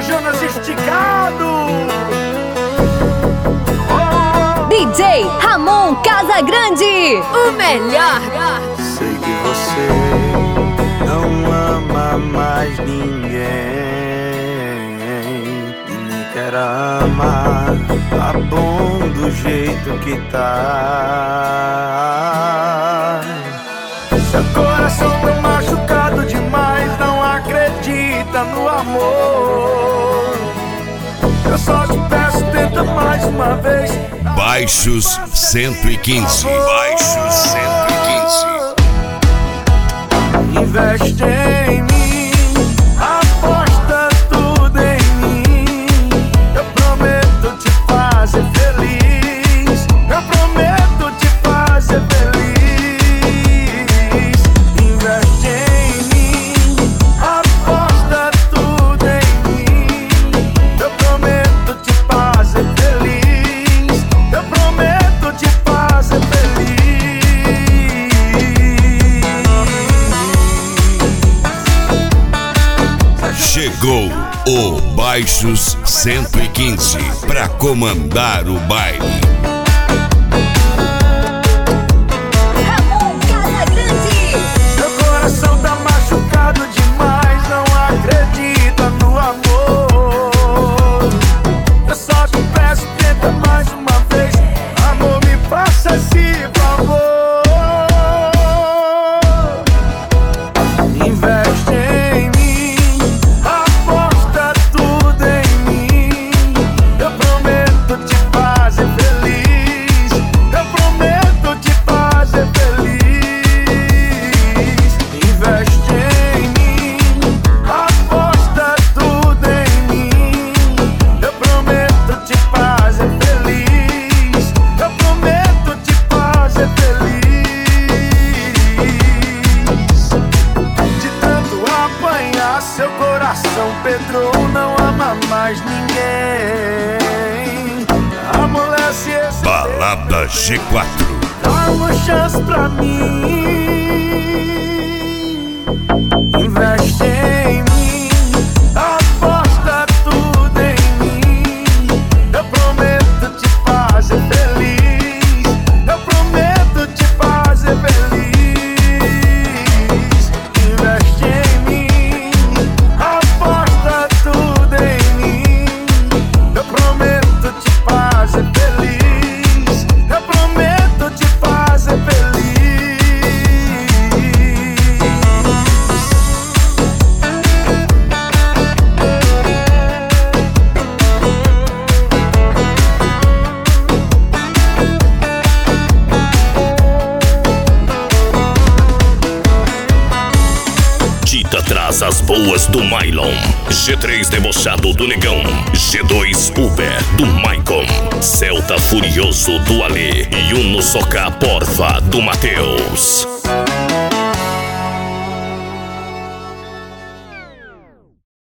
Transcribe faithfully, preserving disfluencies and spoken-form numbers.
Jonas Esticado. D J Ramon Casagrande, o melhor. Sei que você não ama mais ninguém e nem quer amar. Tá bom do jeito que tá. Seu coração tá machucado demais, não acredita no amor. Eu só te peço, tenta mais uma vez. Baixos cento e quinze. Baixos cento e quinze. Investe em mim, aposta tudo em mim. Eu prometo te fazer feliz. Eu prometo te fazer feliz. Investe em mim, aposta tudo em mim. Eu prometo te fazer feliz. Eu prometo te fazer feliz. Chegou o Baixos cento e quinze pra comandar o baile. Ramon Casagrande. Meu coração tá machucado demais, não acredita no amor. Eu só te peço, tenta mais uma vez. Amor, me faça esse favor. Investe em mim, aposta tudo em mim. Eu prometo te fazer feliz. Eu prometo te fazer feliz. Investe em mim, aposta tudo em mim. Eu prometo te fazer feliz. Eu prometo te fazer feliz. De tanto apanhar, seu coração Pedro não ama mais ninguém. Amolece esse Balada G quatro. Dá uma chance pra mim. Investe em mim, aposta tudo em mim. Eu prometo te fazer feliz. Eu prometo te fazer feliz. Investe em mim, aposta tudo em mim. Eu prometo te fazer feliz. Eu prometo te fazer feliz. Tita traz as boas do Mylon, G três debochado do Negão, G dois Uber do Maicon, Celta Furioso do Ale e Uno Soca Porva do Matheus.